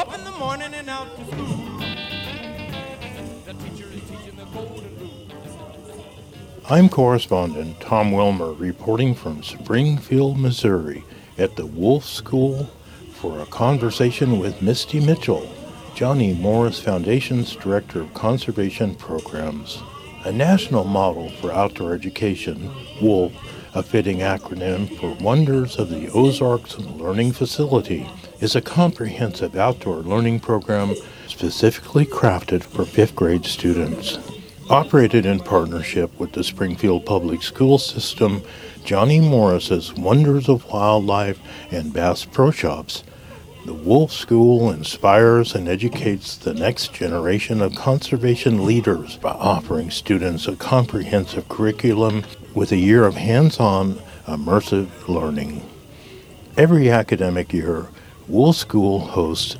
Up in the morning and out to school. The teacher is teaching the golden rule. I'm correspondent Tom Wilmer reporting from Springfield, Missouri at the Wolf School for a conversation with Misty Mitchell, Johnny Morris Foundation's Director of Conservation Programs. A national model for outdoor education, WOLF, a fitting acronym for Wonders of the Ozarks Learning Facility, is a comprehensive outdoor learning program specifically crafted for fifth grade students. Operated in partnership with the Springfield Public School System, Johnny Morris's Wonders of Wildlife and Bass Pro Shops, the Wolf School inspires and educates the next generation of conservation leaders by offering students a comprehensive curriculum with a year of hands-on, immersive learning. Every academic year, Wolf School hosts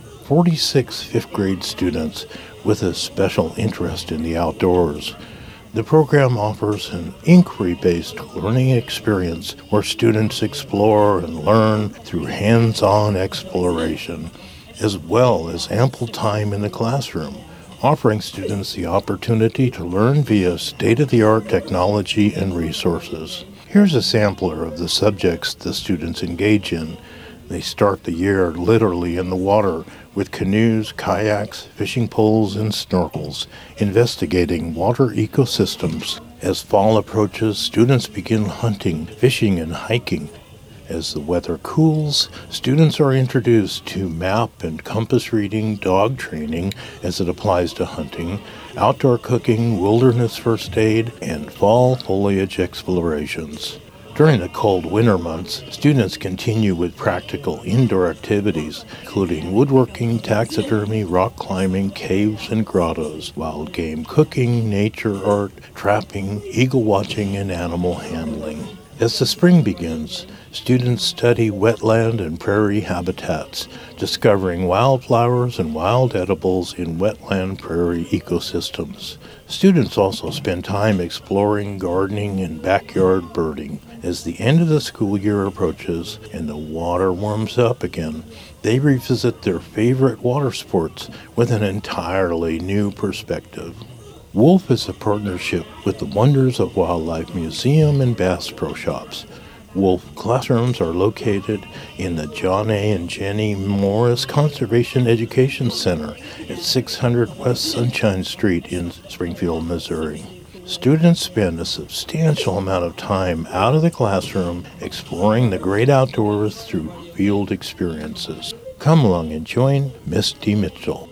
46 fifth-grade students with a special interest in the outdoors. The program offers an inquiry-based learning experience where students explore and learn through hands-on exploration, as well as ample time in the classroom, offering students the opportunity to learn via state-of-the-art technology and resources. Here's a sampler of the subjects the students engage in. They start the year literally in the water with canoes, kayaks, fishing poles, and snorkels, investigating water ecosystems. As fall approaches, students begin hunting, fishing, and hiking. As the weather cools, students are introduced to map and compass reading, dog training as it applies to hunting, outdoor cooking, wilderness first aid, and fall foliage explorations. During the cold winter months, students continue with practical indoor activities, including woodworking, taxidermy, rock climbing, caves, and grottos, wild game cooking, nature art, trapping, eagle watching, and animal handling. As the spring begins, students study wetland and prairie habitats, discovering wildflowers and wild edibles in wetland prairie ecosystems. Students also spend time exploring, gardening, and backyard birding. As the end of the school year approaches and the water warms up again, they revisit their favorite water sports with an entirely new perspective. Wolf is a partnership with the Wonders of Wildlife Museum and Bass Pro Shops. Wolf classrooms are located in the John A. and Jenny Morris Conservation Education Center at 600 West Sunshine Street in Springfield, Missouri. Students spend a substantial amount of time out of the classroom exploring the great outdoors through field experiences. Come along and join Misty Mitchell.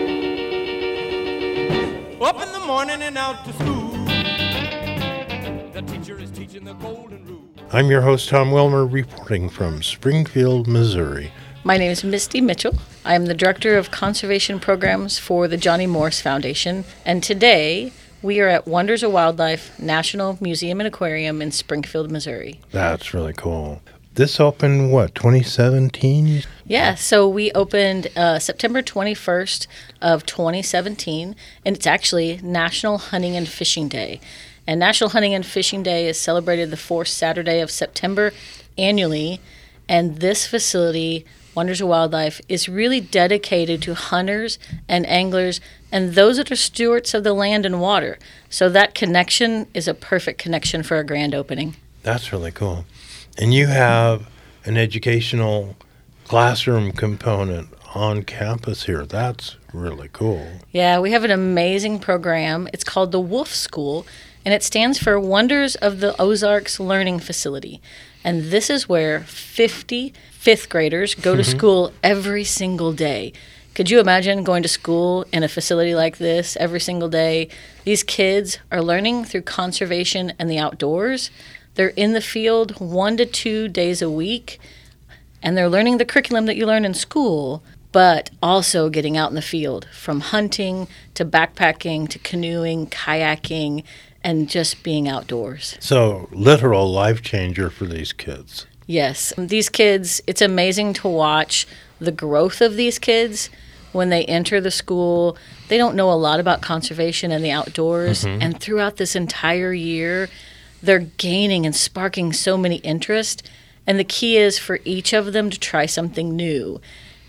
Up in the morning and out to school. The teacher is teaching the golden rule. I'm your host, Tom Wilmer, reporting from Springfield, Missouri. My name is Misty Mitchell. I am the Director of Conservation Programs for the Johnny Morris Foundation, and today we are at Wonders of Wildlife National Museum and Aquarium in Springfield, Missouri. That's really cool. This opened, 2017? Yeah, so we opened September 21st of 2017, and it's actually National Hunting and Fishing Day. And National Hunting and Fishing Day is celebrated the fourth Saturday of September annually, and this facility, Wonders of Wildlife, is really dedicated to hunters and anglers and those that are stewards of the land and water. So that connection is a perfect connection for a grand opening. That's really cool. And you have an educational classroom component on campus here. That's really cool. Yeah, we have an amazing program. It's called the Wolf School, and it stands for Wonders of the Ozarks Learning Facility. And this is where 50 fifth graders go to school every single day. Could you imagine going to school in a facility like this every single day? These kids are learning through conservation and the outdoors. They're in the field 1 to 2 days a week, and they're learning the curriculum that you learn in school, but also getting out in the field, from hunting to backpacking to canoeing, kayaking, and just being outdoors. So, literal life changer for these kids. Yes. These kids, it's amazing to watch the growth of these kids when they enter the school. They don't know a lot about conservation and the outdoors, and throughout this entire year, they're gaining and sparking so many interest. And the key is for each of them to try something new.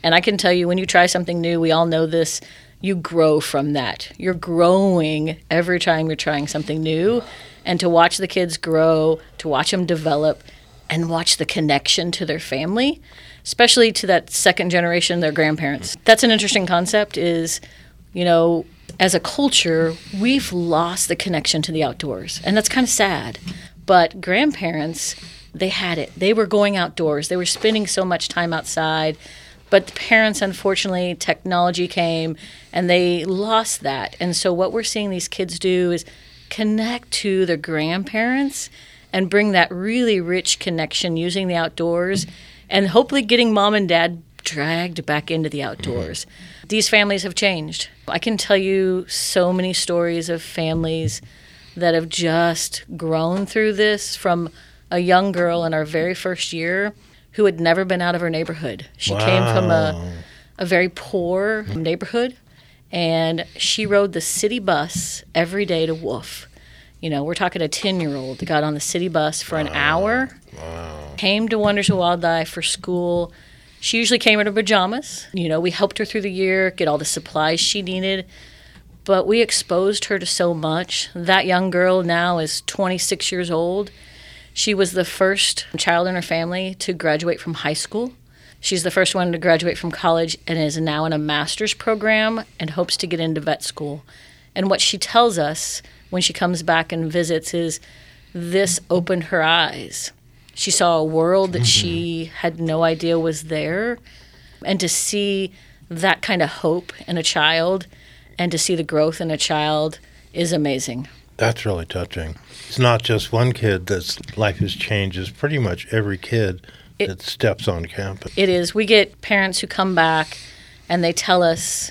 And I can tell you, when you try something new, we all know this, you grow from that. You're growing every time you're trying something new. And to watch the kids grow, to watch them develop, and watch the connection to their family, especially to that second generation, their grandparents. That's an interesting concept is, as a culture, we've lost the connection to the outdoors. And that's kind of sad. But grandparents, they had it. They were going outdoors. They were spending so much time outside. But the parents, unfortunately, technology came and they lost that. And so what we're seeing these kids do is connect to their grandparents and bring that really rich connection using the outdoors and hopefully getting mom and dad dragged back into the outdoors. These families have changed. I can tell you so many stories of families that have just grown through this, from a young girl in our very first year who had never been out of her neighborhood. She came from a very poor neighborhood, and she rode the city bus every day to Wolf. We're talking a 10-year-old that got on the city bus for an hour, came to Wonders of Wildlife for school. She usually came in her pajamas. We helped her through the year, get all the supplies she needed. But we exposed her to so much. That young girl now is 26 years old. She was the first child in her family to graduate from high school. She's the first one to graduate from college and is now in a master's program and hopes to get into vet school. And what she tells us when she comes back and visits is this opened her eyes. She saw a world that she had no idea was there. And to see that kind of hope in a child and to see the growth in a child is amazing. That's really touching. It's not just one kid that's life has changed. It's pretty much every kid that steps on campus. It is. We get parents who come back and they tell us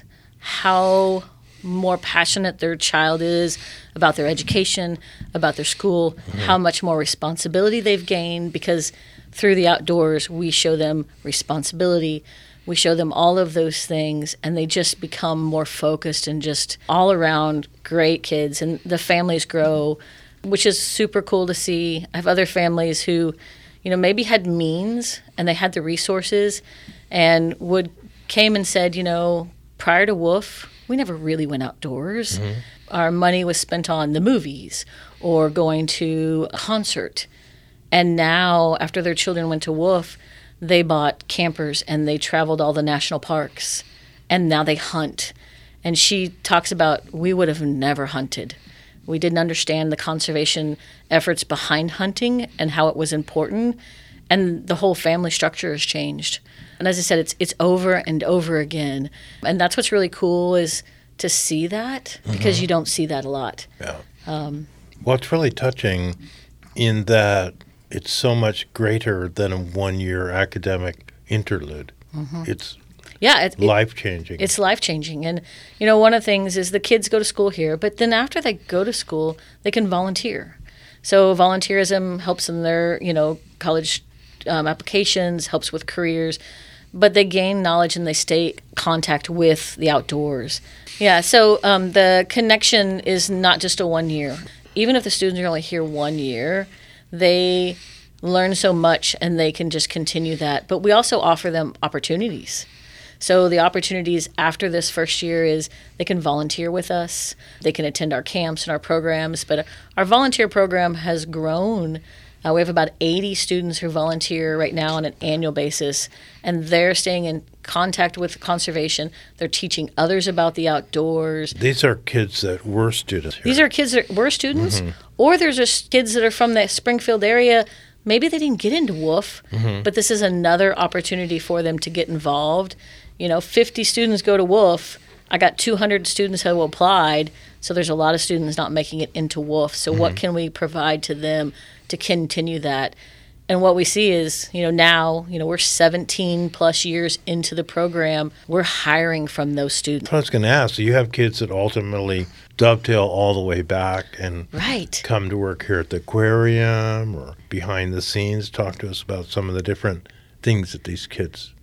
how more passionate their child is about their education, about their school, how much more responsibility they've gained, because through the outdoors we show them responsibility. We show them all of those things, and they just become more focused and just all around great kids. And the families grow, which is super cool to see. I have other families who, maybe had means and they had the resources and came and said, prior to Wolf, we never really went outdoors. Our money was spent on the movies or going to a concert. And now, after their children went to Wolf, they bought campers and they traveled all the national parks, and now they hunt. And she talks about, we would have never hunted. We didn't understand the conservation efforts behind hunting and how it was important, and the whole family structure has changed. And as I said, it's over and over again. And that's what's really cool is to see that, because you don't see that a lot. Yeah. Well, it's really touching in that it's so much greater than a one-year academic interlude. It's life-changing. It's life-changing. And, one of the things is the kids go to school here, but then after they go to school, they can volunteer. So volunteerism helps in their, college applications, helps with careers, but they gain knowledge and they stay in contact with the outdoors. Yeah, so the connection is not just a 1 year. Even if the students are only here 1 year, they learn so much and they can just continue that. But we also offer them opportunities. So the opportunities after this first year is they can volunteer with us. They can attend our camps and our programs. But our volunteer program has grown. We have about 80 students who volunteer right now on an annual basis, and they're staying in contact with conservation. They're teaching others about the outdoors. These are kids that were students here. These are kids that were students, or there's just kids that are from the Springfield area. Maybe they didn't get into Wolf, but this is another opportunity for them to get involved. 50 students go to Wolf. I got 200 students who applied, so there's a lot of students not making it into Wolf. So what can we provide to them to continue that? And what we see is, now, we're 17 plus years into the program. We're hiring from those students. I was going to ask, so you have kids that ultimately dovetail all the way back and come to work here at the aquarium or behind the scenes. Talk to us about some of the different things that these kids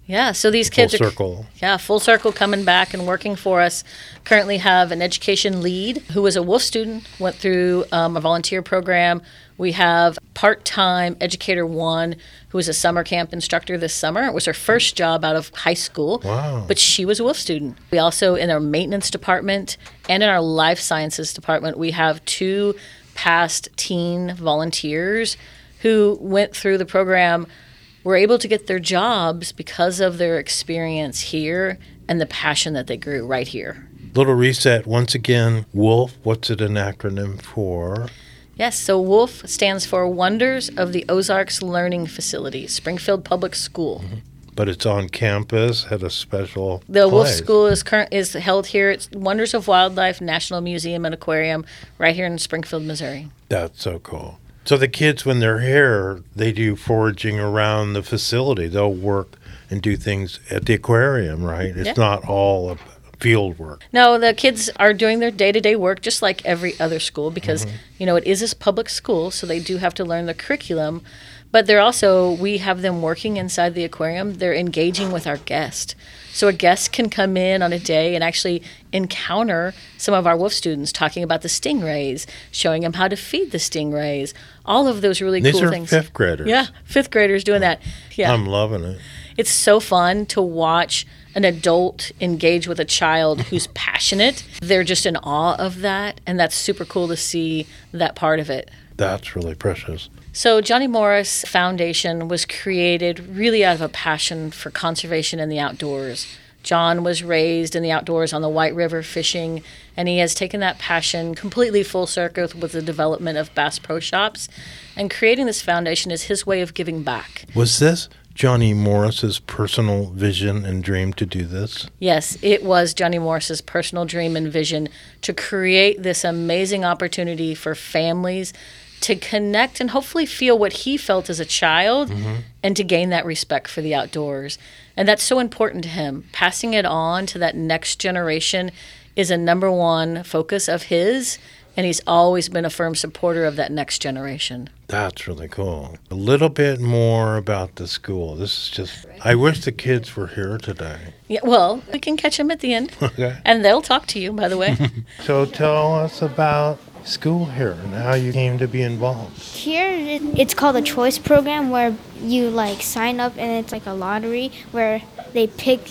Yeah, so these kids Full are circle. full circle coming back and working for us. Currently have an education lead who was a Wolf student, went through a volunteer program. We have part-time educator one who was a summer camp instructor this summer. It was her first job out of high school, Wow. but she was a Wolf student. We also, in our maintenance department and in our life sciences department, we have 2 past teen volunteers who went through the program, were able to get their jobs because of their experience here and the passion that they grew right here. Little reset once again. WOLF, what's it an acronym for? Yes, so WOLF stands for Wonders of the Ozarks Learning Facility, Springfield Public School. But it's on campus at a special The Wolf place. School is held here. It's Wonders of Wildlife National Museum and Aquarium right here in Springfield, Missouri. That's so cool. So the kids, when they're here, they do foraging around the facility. They'll work and do things at the aquarium, right? It's Yeah. not all field work. No, the kids are doing their day-to-day work just like every other school because, it is a public school, so they do have to learn the curriculum. But we have them working inside the aquarium. They're engaging with our guest. So a guest can come in on a day and actually encounter some of our Wolf students talking about the stingrays, showing them how to feed the stingrays, all of those really These cool are things. 5th graders. Yeah, 5th graders doing that. Yeah. I'm loving it. It's so fun to watch an adult engage with a child who's passionate. They're just in awe of that, and that's super cool to see that part of it. That's really precious. So Johnny Morris Foundation was created really out of a passion for conservation in the outdoors. John was raised in the outdoors on the White River fishing, and he has taken that passion completely full circle with the development of Bass Pro Shops. And creating this foundation is his way of giving back. Was this Johnny Morris's personal vision and dream to do this? Yes, it was Johnny Morris's personal dream and vision to create this amazing opportunity for families to connect and hopefully feel what he felt as a child and to gain that respect for the outdoors. And that's so important to him. Passing it on to that next generation is a number one focus of his, and he's always been a firm supporter of that next generation. That's really cool. A little bit more about the school. This is just, I wish the kids were here today. Yeah, well, we can catch them at the end, Okay. and they'll talk to you, by the way. So tell us about school here and how you came to be involved. Here, it's called a choice program where you sign up and it's like a lottery where they pick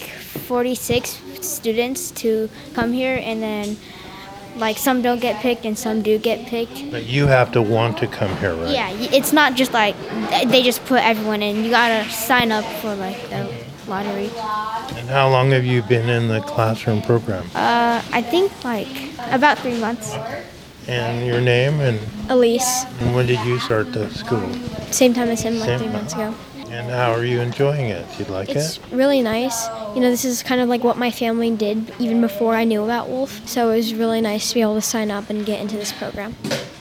46 students to come here, and then some don't get picked and some do get picked. But you have to want to come here, right? Yeah, it's not just they just put everyone in. You gotta sign up for the lottery. And how long have you been in the classroom program? I think about 3 months. And your name and Elise, when did you start the school? same time as him, Same 3 time. months ago. And how are you enjoying it? Do you like It's it? really nice. This is kind of what my family did even before I knew about Wolf. So it was really nice to be able to sign up and get into this program.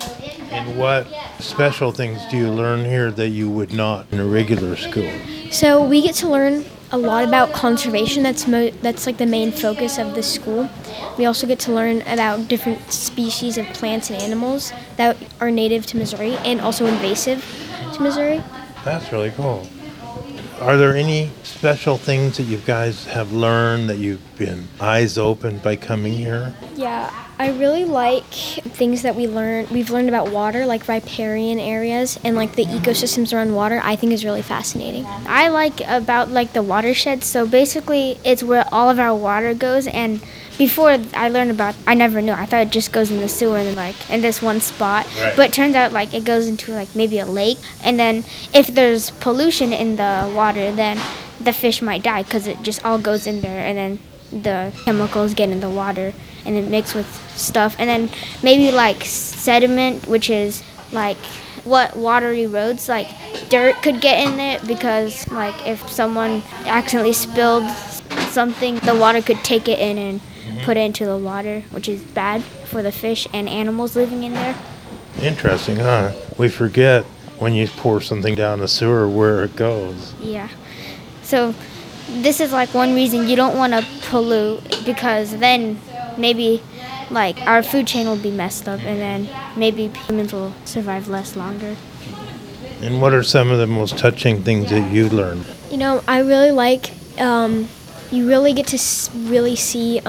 And what special things do you learn here that you would not in a regular school? So we get to learn a lot about conservation. That's the main focus of this school. We also get to learn about different species of plants and animals that are native to Missouri and also invasive to Missouri. That's really cool. Are there any special things that you guys have learned that you've been eyes open by coming here? Yeah, I really like things that we've learned about water, like riparian areas and the ecosystems around water. I think is really fascinating. I like about the watershed. So basically it's where all of our water goes, and before I learned about, I never knew. I thought it just goes in the sewer and in this one spot. Right. But it turns out it goes into maybe a lake. And then if there's pollution in the water, then the fish might die because it just all goes in there, and then the chemicals get in the water and it mix with stuff. And then maybe sediment, which is what water erodes, dirt could get in it because if someone accidentally spilled something, the water could take it in and put it into the water, which is bad for the fish and animals living in there. Interesting, huh? We forget when you pour something down the sewer where it goes. Yeah. So this is one reason you don't want to pollute, because then maybe our food chain will be messed up, and then maybe humans will survive less longer. And what are some of the most touching things that you learned? I really like you really get to really see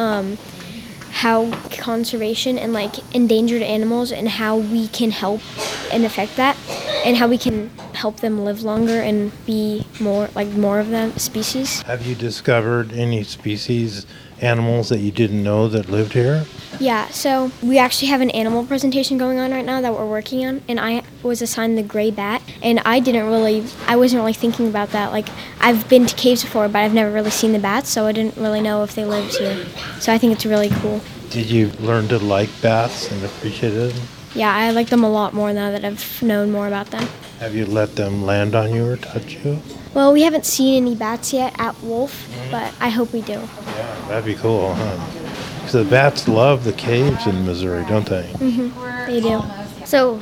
how conservation and like endangered animals and how we can help and affect that, and how we can help them live longer and be more of them species. Have you discovered any species, animals that you didn't know that lived here? Yeah, so we actually have an animal presentation going on right now that we're working on, and I was assigned the gray bat, and I wasn't really thinking about that. Like, I've been to caves before, but I've never really seen the bats, so I didn't really know if they lived here. So I think it's really cool. Did you learn to like bats and appreciate them? Yeah, I like them a lot more now that I've known more about them. Have you let them land on you or touch you? Well, we haven't seen any bats yet at Wolf, but I hope we do. Yeah, that'd be cool, huh? Because the bats love the caves in Missouri, don't they? Mm-hmm. They do. So,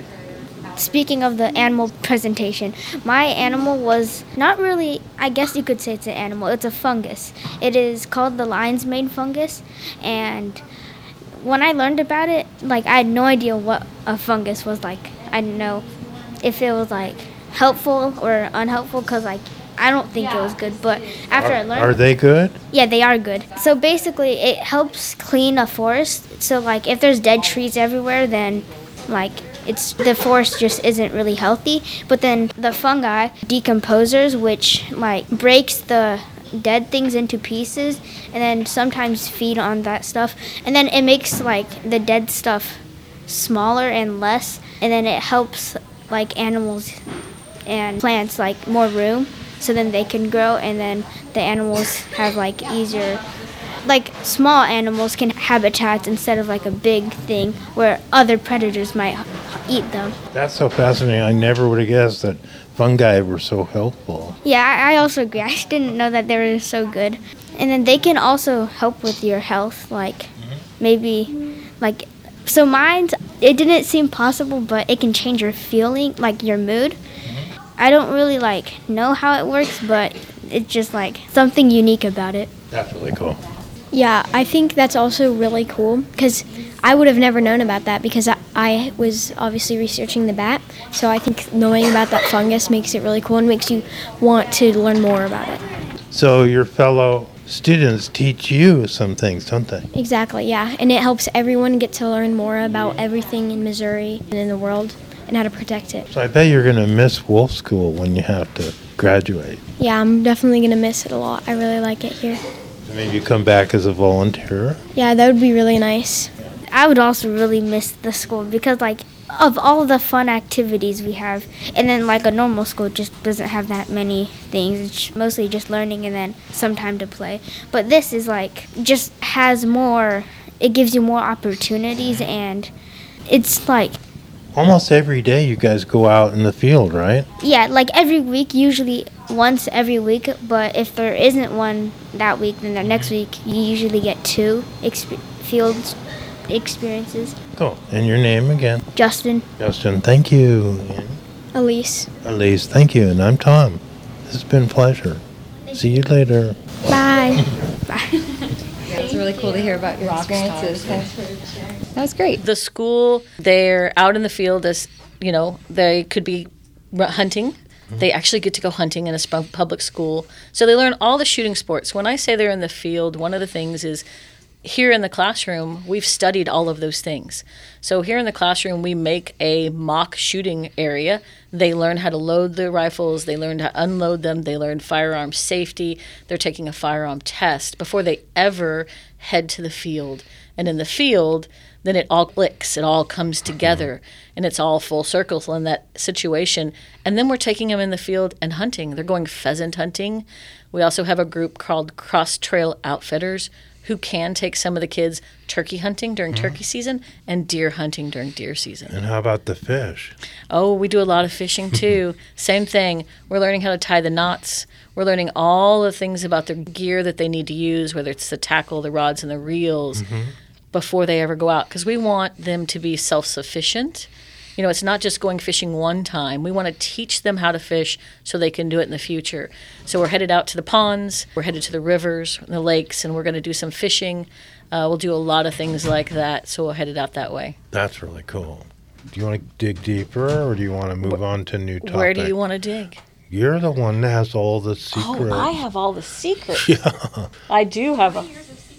speaking of the animal presentation, my animal was not really, I guess you could say it's an animal. It's a fungus. It is called the lion's mane fungus, and when I learned about it, like, I had no idea what a fungus was like. I didn't know if it was like helpful or unhelpful, because like I don't think it was good, but after I learned... Are they good? Yeah, they are good. So basically, it helps clean a forest. So like if there's dead trees everywhere, then like the forest just isn't really healthy. But then the fungi decomposers, which like breaks the dead things into pieces and then sometimes feed on that stuff, and then it makes like the dead stuff smaller and less, and then it helps like animals and plants like more room, so then they can grow, and then the animals have like easier, like small animals can habitats instead of like a big thing where other predators might eat them. That's so fascinating. I never would have guessed that fungi were so helpful. Yeah, I also agree. I didn't know that they were so good. And then they can also help with your health, like maybe like, so mine, it didn't seem possible, but it can change your feeling, like your mood. I don't really like know how it works, but it's just like something unique about it. That's really cool. Yeah, I think that's also really cool, because I would have never known about that, because I was obviously researching the bat. So I think knowing about that fungus makes it really cool and makes you want to learn more about it. So your fellow students teach you some things, don't they? Exactly, yeah. And it helps everyone get to learn more about everything in Missouri and in the world and how to protect it. So I bet you're going to miss Wolf School when you have to graduate. Yeah, I'm definitely going to miss it a lot. I really like it here. Maybe you come back as a volunteer? Yeah, that would be really nice. I would also really miss the school, because like of all the fun activities we have, and then like a normal school just doesn't have that many things. It's mostly just learning and then some time to play. But this is like just has more, it gives you more opportunities, and it's like almost every day you guys go out in the field, right? Yeah, like every week, usually once every week, but if there isn't one that week, then the next week you usually get 2 field experiences. Cool. And your name again? Justin. Justin, thank you. And Elise. Elise, thank you. And I'm Tom. This has been a pleasure. See you later. Bye. Bye. It's really cool to hear about your experiences. That was great. The school, they're out in the field as, you know, they could be hunting. They actually get to go hunting in a public school. So they learn all the shooting sports. When I say they're in the field, one of the things is here in the classroom, we've studied all of those things. So here in the classroom, we make a mock shooting area. They learn how to load the rifles. They learn how to unload them. They learn firearm safety. They're taking a firearm test before they ever head to the field. And in the field, then it all clicks. It all comes together. And it's all full circle in that situation. And then we're taking them in the field and hunting. They're going pheasant hunting. We also have a group called Cross Trail Outfitters, who can take some of the kids turkey hunting during turkey season and deer hunting during deer season. And how about the fish? Oh, we do a lot of fishing too. Same thing. We're learning how to tie the knots. We're learning all the things about their gear that they need to use, whether it's the tackle, the rods, and the reels, before they ever go out. Because we want them to be self-sufficient. You know, it's not just going fishing one time. We want to teach them how to fish so they can do it in the future. So we're headed out to the ponds, we're headed to the rivers, the lakes, and we're going to do some fishing. We'll do a lot of things like that, so we're headed out that way. That's really cool. Do you want to dig deeper, or do you want to move on to a new topic? Where do you want to dig? You're the one that has all the secrets. Oh, I have all the secrets. Yeah. I do have a...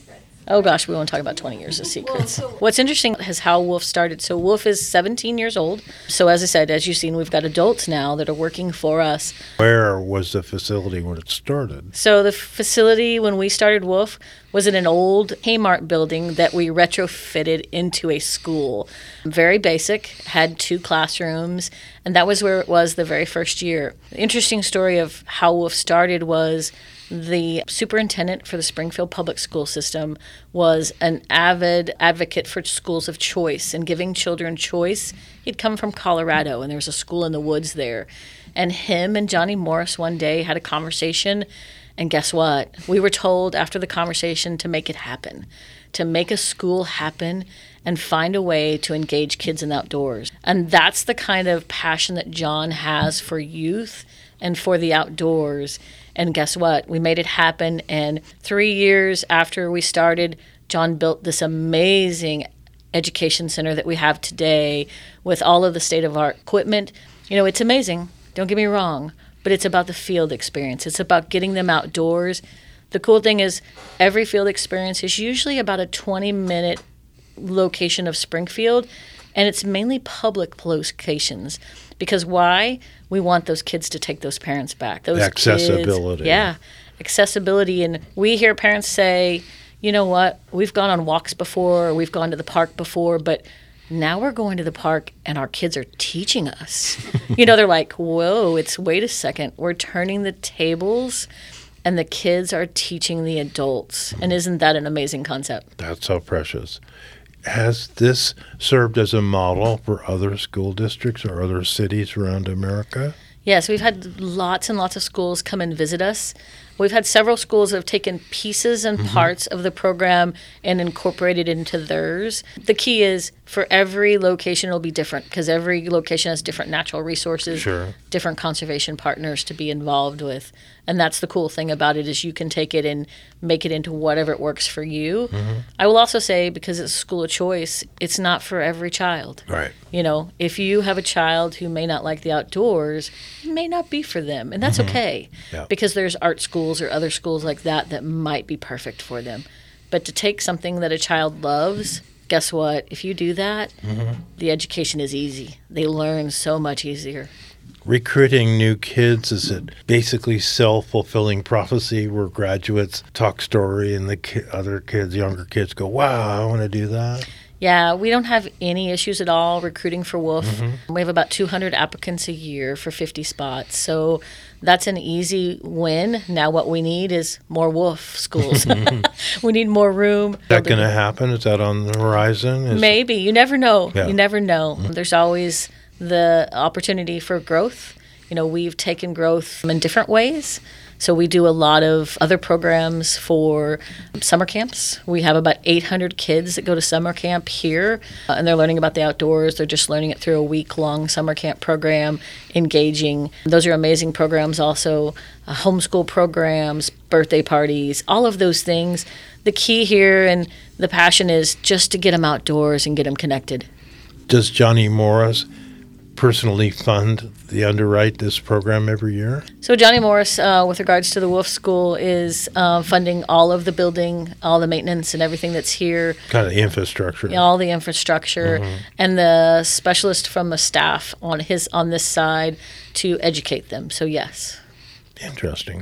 Oh gosh, we won't talk about 20 years of secrets. What's interesting is how Wolf started. So Wolf is 17 years old. So as I said, as you've seen, we've got adults now that are working for us. Where was the facility when it started? So the facility when we started Wolf was in an old Kmart building that we retrofitted into a school. Very basic, had 2 classrooms, and that was where it was the very first year. The interesting story of how Wolf started was the superintendent for the Springfield Public School System was an avid advocate for schools of choice and giving children choice. He'd come from Colorado, and there was a school in the woods there. And him and Johnny Morris one day had a conversation, and guess what? We were told after the conversation to make it happen, to make a school happen and find a way to engage kids in the outdoors. And that's the kind of passion that John has for youth and for the outdoors. And guess what? We made it happen. And 3 years after we started, John built this amazing education center that we have today with all of the state-of-the-art equipment. You know, it's amazing. Don't get me wrong. But it's about the field experience. It's about getting them outdoors. The cool thing is every field experience is usually about a 20-minute location of Springfield, and it's mainly public locations. Because why? We want those kids to take those parents back. Those accessibility. Kids, yeah, accessibility. And we hear parents say, you know what, we've gone on walks before, or we've gone to the park before, but now we're going to the park and our kids are teaching us. You know, they're like, whoa, wait a second. We're turning the tables and the kids are teaching the adults. And isn't that an amazing concept? That's so precious. Has this served as a model for other school districts or other cities around America? Yes, we've had lots and lots of schools come and visit us. We've had several schools that have taken pieces and parts of the program and incorporated into theirs. The key is for every location it'll be different because every location has different natural resources, Sure. different conservation partners to be involved with. And that's the cool thing about it is you can take it and make it into whatever it works for you. I will also say, because it's a school of choice, it's not for every child. Right. You know, if you have a child who may not like the outdoors, it may not be for them. And that's okay Yeah. because there's art schools or other schools like that that might be perfect for them. But to take something that a child loves, guess what? If you do that, the education is easy. They learn so much easier. Recruiting new kids, is it basically self-fulfilling prophecy where graduates talk story and the other kids, younger kids go, wow, I want to do that? Yeah, we don't have any issues at all recruiting for Wolf. We have about 200 applicants a year for 50 spots. So that's an easy win. Now what we need is more Wolf schools. We need more room. Is that going to happen? Is that on the horizon? Maybe. You never know. Yeah. You never know. There's always the opportunity for growth. You know, we've taken growth in different ways. So we do a lot of other programs for summer camps. We have about 800 kids that go to summer camp here, and they're learning about the outdoors. They're just learning it through a week-long summer camp program, engaging. Those are amazing programs also. Homeschool programs, birthday parties, all of those things. The key here and the passion is just to get them outdoors and get them connected. Does Johnny Morris personally fund the underwrite this program every year? So Johnny Morris, with regards to the Wolf School, is funding all of the building, all the maintenance and everything that's here. Kind of infrastructure. All the infrastructure, and the specialist from the staff on this side to educate them. So yes. Interesting.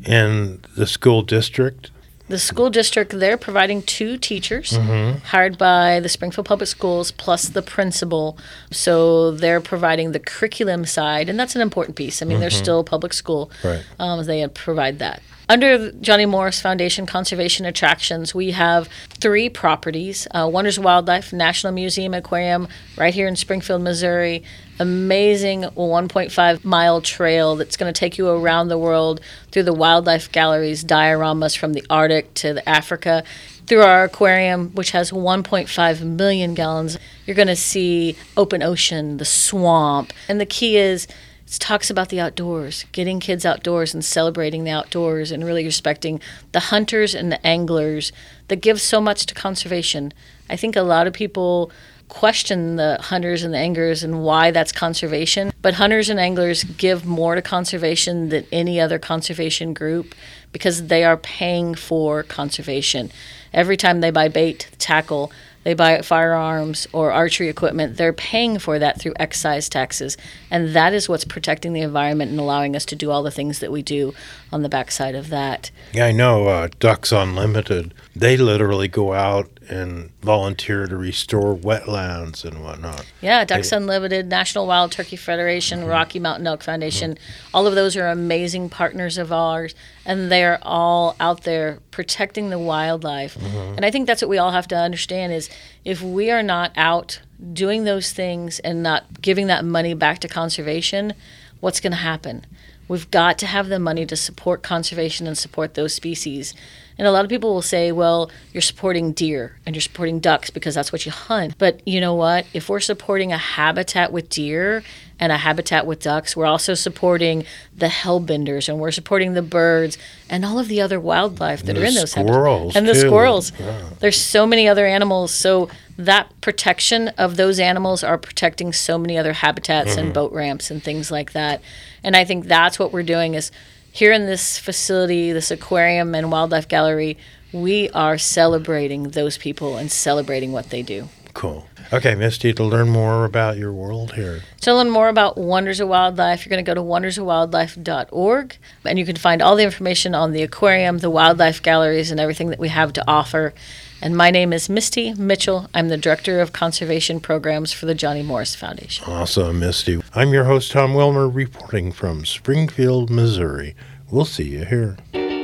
And the school district? The school district, they're providing 2 teachers hired by the Springfield Public Schools plus the principal. So they're providing the curriculum side, and that's an important piece. I mean, they're still a public school. Right. They provide that. Under Johnny Morris Foundation Conservation Attractions, we have 3 properties. Wonders of Wildlife, National Museum Aquarium, right here in Springfield, Missouri. Amazing 1.5-mile trail that's going to take you around the world through the wildlife galleries, dioramas from the Arctic to the Africa, through our aquarium, which has 1.5 million gallons. You're going to see open ocean, the swamp. And the key is, it talks about the outdoors, getting kids outdoors and celebrating the outdoors and really respecting the hunters and the anglers that give so much to conservation. I think a lot of people question the hunters and the anglers and why that's conservation. But hunters and anglers give more to conservation than any other conservation group because they are paying for conservation. Every time they buy bait, tackle, they buy firearms or archery equipment, they're paying for that through excise taxes. And that is what's protecting the environment and allowing us to do all the things that we do on the backside of that. Yeah, I know Ducks Unlimited, they literally go out and volunteer to restore wetlands and whatnot. Yeah, Ducks Unlimited, National Wild Turkey Federation, Rocky Mountain Elk Foundation, all of those are amazing partners of ours, and they're all out there protecting the wildlife. And I think that's what we all have to understand is if we are not out doing those things and not giving that money back to conservation, what's going to happen? We've got to have the money to support conservation and support those species. And a lot of people will say, well, you're supporting deer and you're supporting ducks because that's what you hunt. But you know what? If we're supporting a habitat with deer and a habitat with ducks, we're also supporting the hellbenders and we're supporting the birds and all of the other wildlife that are in those habitats. And the squirrels. Yeah. There's so many other animals. So that protection of those animals are protecting so many other habitats and boat ramps and things like that. And I think that's what we're doing is here in this facility, this aquarium and wildlife gallery, we are celebrating those people and celebrating what they do. Cool. Okay, Misty, to learn more about your world here. To learn more about Wonders of Wildlife, you're going to go to wondersofwildlife.org, and you can find all the information on the aquarium, the wildlife galleries, and everything that we have to offer. And my name is Misty Mitchell. I'm the Director of Conservation Programs for the Johnny Morris Foundation. Awesome, Misty. I'm your host, Tom Wilmer, reporting from Springfield, Missouri. We'll see you here.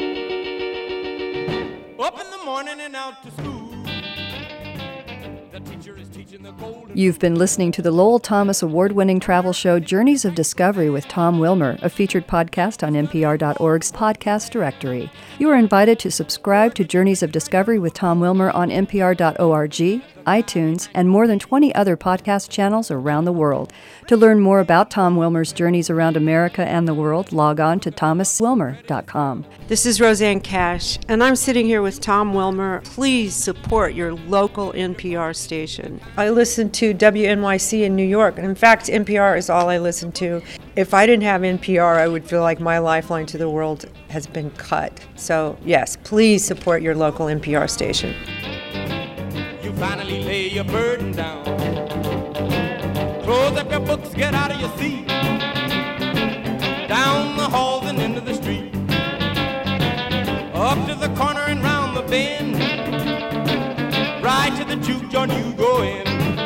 Up in the morning and out to school. The teacher is teaching the golden... You've been listening to the Lowell Thomas award-winning travel show Journeys of Discovery with Tom Wilmer, a featured podcast on NPR.org's podcast directory. You are invited to subscribe to Journeys of Discovery with Tom Wilmer on NPR.org, iTunes, and more than 20 other podcast channels around the world. To learn more about Tom Wilmer's journeys around America and the world, log on to thomaswilmer.com. This is Roseanne Cash, and I'm sitting here with Tom Wilmer. Please support your local NPR station. I listen to WNYC in New York, and in fact, NPR is all I listen to. If I didn't have NPR, I would feel like my lifeline to the world has been cut. So, yes, please support your local NPR station. You finally lay your burden down. Close up your books, get out of your seat. Down the halls and into the street. Up to the corner and round the bend. Right to the juke joint you go in.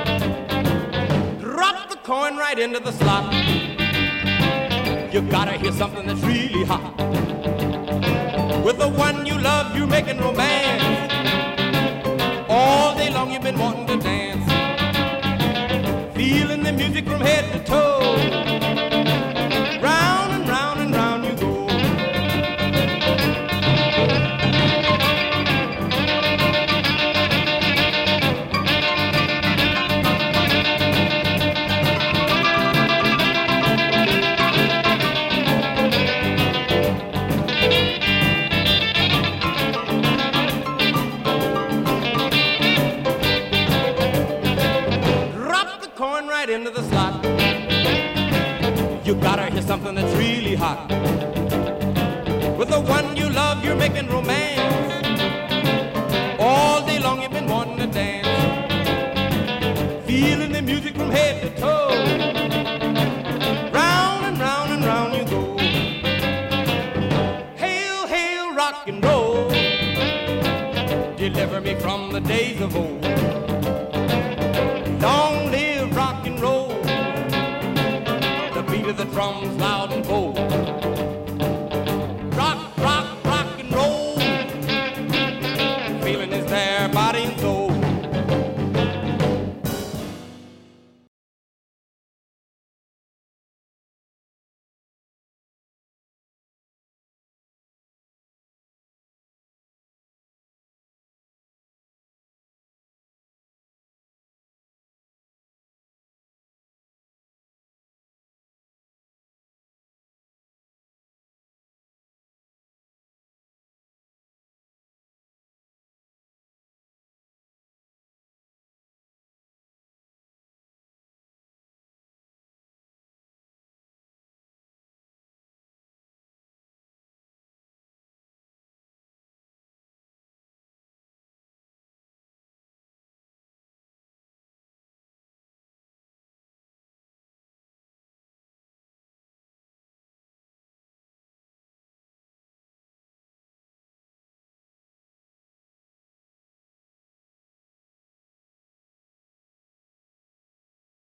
Drop the coin right into the slot. You gotta hear something that's really hot. With the one you love, you're making romance. All day long you've been wanting to dance. Feeling the music from head to toe. Round and round and round you go. Into the slot. You gotta hear something that's really hot. With the one you love, you're making romance. All day long you've been wanting to dance. Feeling the music from head to toe. Round and round and round you go. Hail, hail, rock and roll. Deliver me from the days of old. Long live rock and roll. The beat of the drums loud and bold.